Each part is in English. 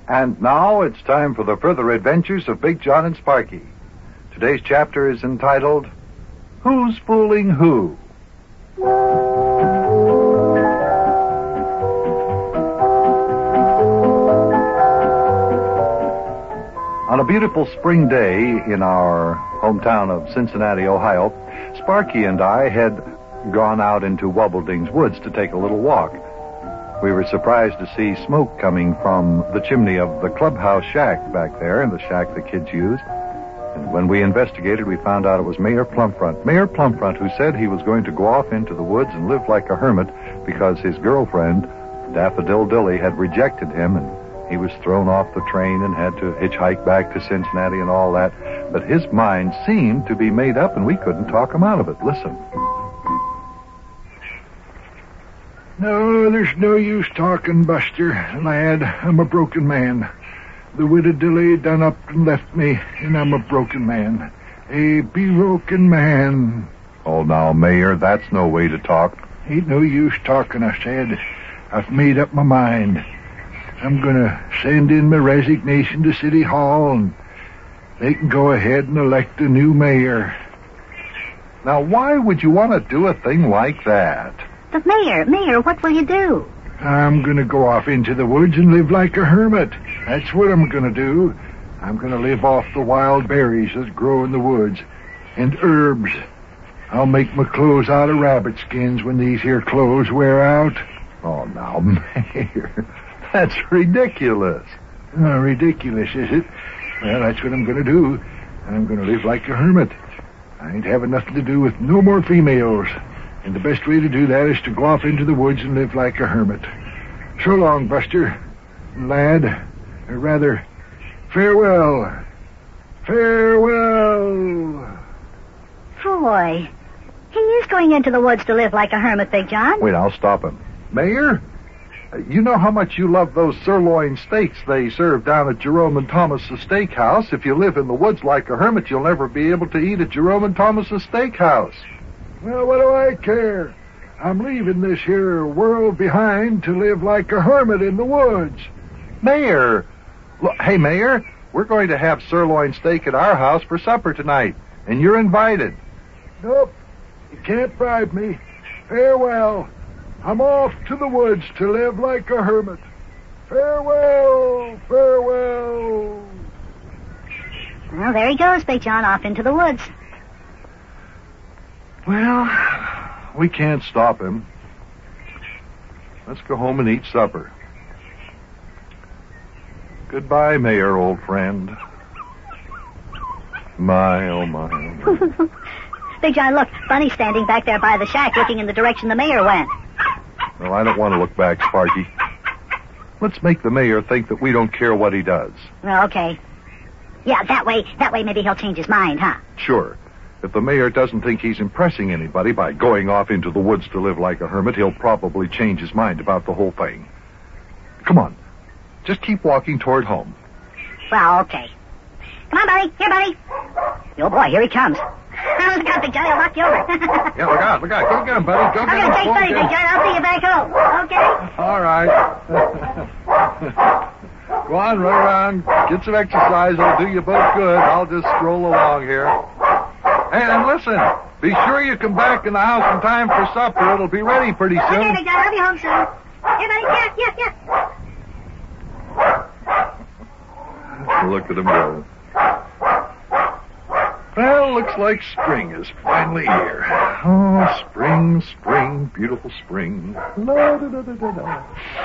And now it's time for the further adventures of Big John and Sparky. Today's chapter is entitled, Who's Fooling Who? On a beautiful spring day in our hometown of Cincinnati, Ohio, Sparky and I had gone out into Wubbelding's woods to take a little walk. We were surprised to see smoke coming from the chimney of the clubhouse shack back there, the shack the kids use. And when we investigated, we found out it was Mayor Plumfront. Mayor Plumfront, who said he was going to go off into the woods and live like a hermit because his girlfriend, Daffodil Dilly, had rejected him, and he was thrown off the train and had to hitchhike back to Cincinnati and all that. But his mind seemed to be made up, and we couldn't talk him out of it. Listen. No, there's no use talking, Buster, lad. I'm a broken man. The widow Dilly done up and left me, and I'm a broken man. A broken man. Oh, now, Mayor, that's no way to talk. Ain't no use talking, I said. I've made up my mind. I'm gonna send in my resignation to City Hall, and they can go ahead and elect a new mayor. Now, why would you want to do a thing like that? But Mayor, what will you do? I'm gonna go off into the woods and live like a hermit. That's what I'm gonna do. I'm gonna live off the wild berries that grow in the woods, and herbs. I'll make my clothes out of rabbit skins when these here clothes wear out. Oh, now, Mayor, that's ridiculous. Ridiculous, is it? Well, that's what I'm gonna do. I'm gonna live like a hermit. I ain't having nothing to do with no more females. And the best way to do that is to go off into the woods and live like a hermit. So long, Buster. Lad. Or rather, farewell. Farewell. Boy, he is going into the woods to live like a hermit, Big John. Wait, I'll stop him. Mayor, you know how much you love those sirloin steaks they serve down at Jerome and Thomas's Steakhouse. If you live in the woods like a hermit, you'll never be able to eat at Jerome and Thomas's Steakhouse. Well, what do I care? I'm leaving this here world behind to live like a hermit in the woods. Mayor! Look, hey, Mayor, we're going to have sirloin steak at our house for supper tonight, and you're invited. Nope, you can't bribe me. Farewell. I'm off to the woods to live like a hermit. Farewell, farewell. Well, there he goes, Big John, off into the woods. Well, we can't stop him. Let's go home and eat supper. Goodbye, Mayor, old friend. My, oh my, oh my. Big John, look, Bunny's standing back there by the shack looking in the direction the mayor went. Well, I don't want to look back, Sparky. Let's make the mayor think that we don't care what he does. Well, okay. Yeah, that way maybe he'll change his mind, huh? Sure. If the mayor doesn't think he's impressing anybody by going off into the woods to live like a hermit, he'll probably change his mind about the whole thing. Come on. Just keep walking toward home. Well, okay. Come on, Bunny. Here, Bunny. Oh, boy, here he comes. Look out, Big John. I'll knock you over. Yeah, look out. Go get him, buddy. Go get him. I'm going to chase Bunny, Big John. I'll see you back home. Okay? All right. Go on, run around. Get some exercise. It'll do you both good. I'll just stroll along here. Hey, and listen. Be sure you come back in the house in time for supper. It'll be ready pretty soon. Okay, Big John. I'll be home soon. Here, Bunny. Yeah. Look at him go. Well, looks like spring is finally here. Oh, spring, beautiful spring. La-da-da-da-da-da.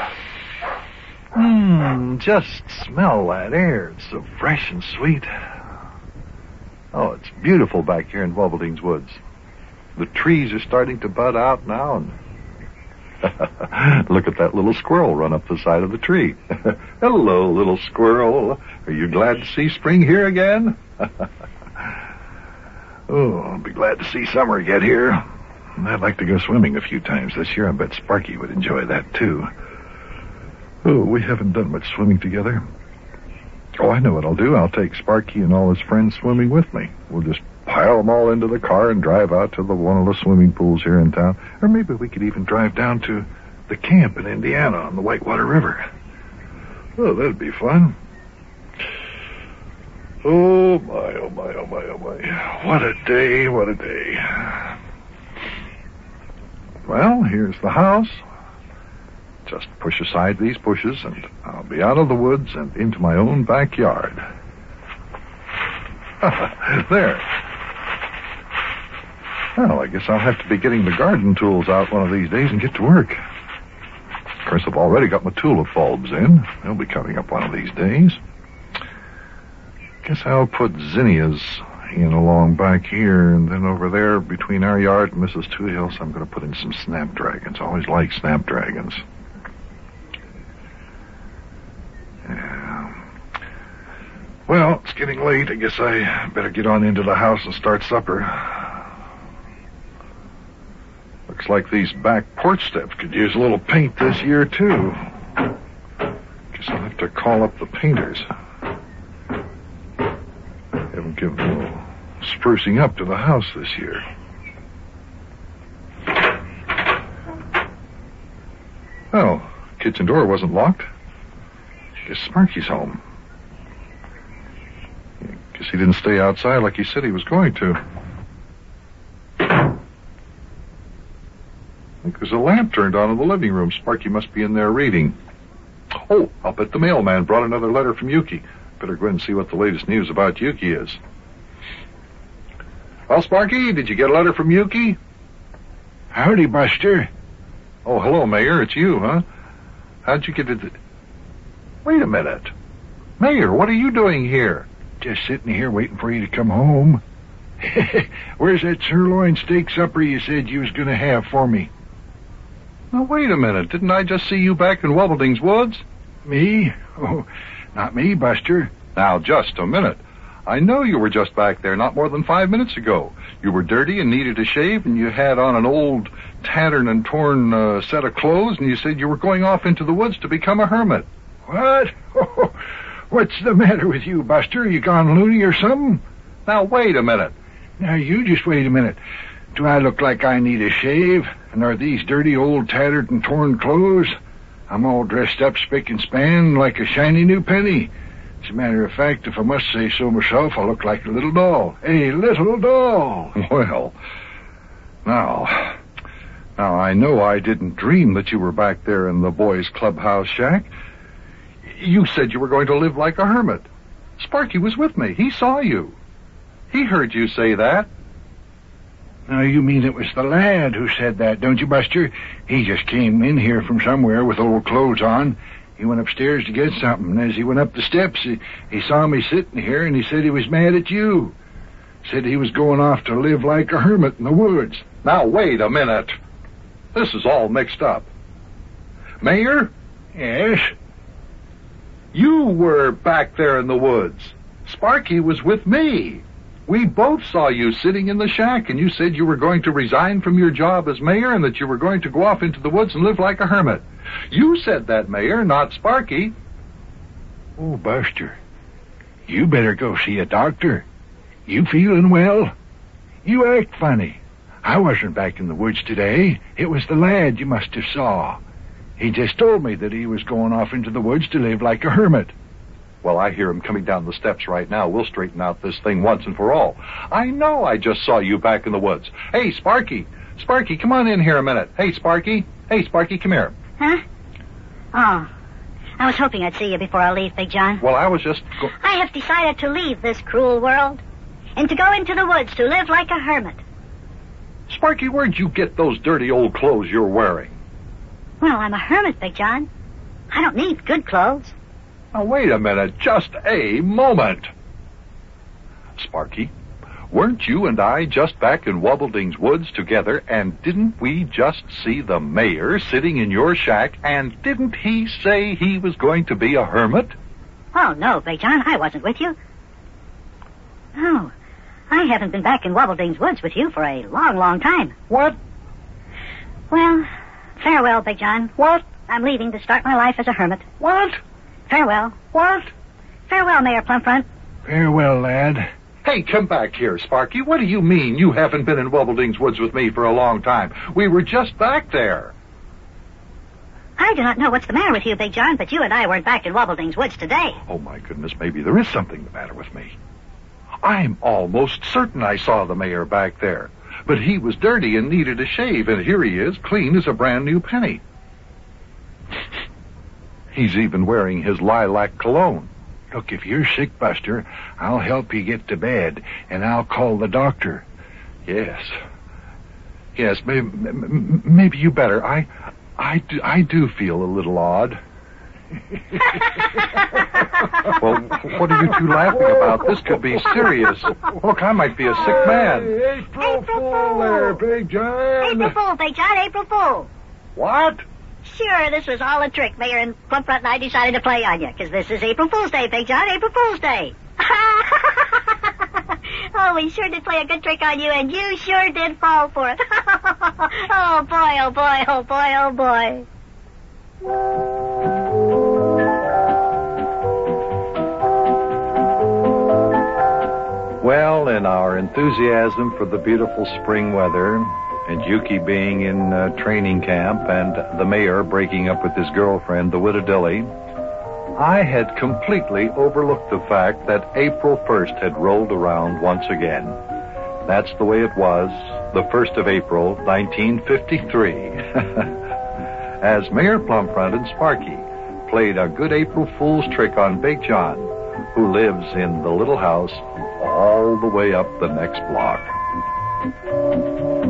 Just smell that air. It's so fresh and sweet. Oh, it's beautiful back here in Wubbelding's woods. The trees are starting to bud out now, and look at that little squirrel run up the side of the tree. Hello, little squirrel. Are you glad to see spring here again? Oh, I'll be glad to see summer get here. I'd like to go swimming a few times this year. I bet Sparky would enjoy that, too. Oh, we haven't done much swimming together. Oh, I know what I'll do. I'll take Sparky and all his friends swimming with me. We'll just pile them all into the car and drive out to one of the swimming pools here in town. Or maybe we could even drive down to the camp in Indiana on the Whitewater River. Oh, that'd be fun. Oh, my, oh, my, oh, my, oh, my. What a day, what a day. Well, here's the house. Just push aside these bushes, and I'll be out of the woods and into my own backyard. There. Well, I guess I'll have to be getting the garden tools out one of these days and get to work. Of course, I've already got my tulip bulbs in. They'll be coming up one of these days. Guess I'll put zinnias in along back here, and then over there between our yard and Mrs. Toohill's, I'm going to put in some snapdragons. I always like snapdragons. Yeah. Well, it's getting late. I guess I better get on into the house and start supper. Looks like these back porch steps could use a little paint this year, too. Guess I'll have to call up the painters. Have them give a little sprucing up to the house this year. Oh, kitchen door wasn't locked. Guess Sparky's home. Guess he didn't stay outside like he said he was going to. I think there's a lamp turned on in the living room. Sparky must be in there reading. Oh, I'll bet the mailman brought another letter from Yuki. Better go ahead and see what the latest news about Yuki is. Well, Sparky, did you get a letter from Yuki? Howdy, Buster. Oh, hello, Mayor. It's you, huh? How'd you get to... Wait a minute. Mayor, what are you doing here? Just sitting here waiting for you to come home. Where's that sirloin steak supper you said you was going to have for me? Now, wait a minute. Didn't I just see you back in Wobbling's Woods? Me? Oh, not me, Buster. Now, just a minute. I know you were just back there not more than 5 minutes ago. You were dirty and needed a shave, and you had on an old, tattered and torn set of clothes, and you said you were going off into the woods to become a hermit. What? What's the matter with you, Buster? You gone loony or something? Now, wait a minute. Now, you just wait a minute. Do I look like I need a shave? And are these dirty, old, tattered and torn clothes? I'm all dressed up spick and span like a shiny new penny. As a matter of fact, if I must say so myself, I look like a little doll. A little doll. Well, now I know I didn't dream that you were back there in the boys' clubhouse shack. You said you were going to live like a hermit. Sparky was with me. He saw you. He heard you say that. Now, you mean it was the lad who said that, don't you, Buster? He just came in here from somewhere with old clothes on. He went upstairs to get something, and as he went up the steps, he saw me sitting here, and he said he was mad at you. Said he was going off to live like a hermit in the woods. Now, wait a minute. This is all mixed up. Mayor? Yes? You were back there in the woods. Sparky was with me. We both saw you sitting in the shack, and you said you were going to resign from your job as mayor and that you were going to go off into the woods and live like a hermit. You said that, Mayor, not Sparky. Oh, Buster, you better go see a doctor. You feeling well? You act funny. I wasn't back in the woods today. It was the lad you must have saw. He just told me that he was going off into the woods to live like a hermit. Well, I hear him coming down the steps right now. We'll straighten out this thing once and for all. I know I just saw you back in the woods. Hey, Sparky. Sparky, come on in here a minute. Hey, Sparky. Hey, Sparky, come here. Huh? Oh, I was hoping I'd see you before I leave, Big John. Well, I was just... I have decided to leave this cruel world and to go into the woods to live like a hermit. Sparky, where'd you get those dirty old clothes you're wearing? Well, I'm a hermit, Big John. I don't need good clothes. Now, wait a minute. Just a moment. Sparky, weren't you and I just back in Wobbling's Woods together, and didn't we just see the mayor sitting in your shack, and didn't he say he was going to be a hermit? Oh, no, Big John, I wasn't with you. No, I haven't been back in Wobbling's Woods with you for a long, long time. What? Well, farewell, Big John. What? I'm leaving to start my life as a hermit. What? Farewell. What? Farewell, Mayor Plumfront. Farewell, lad. Hey, come back here, Sparky. What do you mean you haven't been in Wobbling's Woods with me for a long time? We were just back there. I do not know what's the matter with you, Big John, but you and I weren't back in Wobbling's woods today. Oh, my goodness, maybe there is something the matter with me. I'm almost certain I saw the mayor back there. But he was dirty and needed a shave, and here he is, clean as a brand new penny. He's even wearing his lilac cologne. Look, if you're sick, Buster, I'll help you get to bed, and I'll call the doctor. Yes. Yes, maybe you better. I do feel a little odd. Well, what are you two laughing about? This could be serious. Look, I might be a sick man. Hey, April Fool there, Big John. April Fool, Big John, April Fool. What? Sure, this was all a trick. Mayor and Plumfront and I decided to play on you, because this is April Fool's Day, Big John, April Fool's Day. Oh, we sure did play a good trick on you, and you sure did fall for it. Oh, boy, oh, boy, oh, boy, oh, boy. Well, in our enthusiasm for the beautiful spring weather, and Yuki being in training camp, and the mayor breaking up with his girlfriend, the Widow Dilly, I had completely overlooked the fact that April 1st had rolled around once again. That's the way it was, the 1st of April, 1953. As Mayor Plumfront and Sparky played a good April Fool's trick on Big John, who lives in the little house all the way up the next block.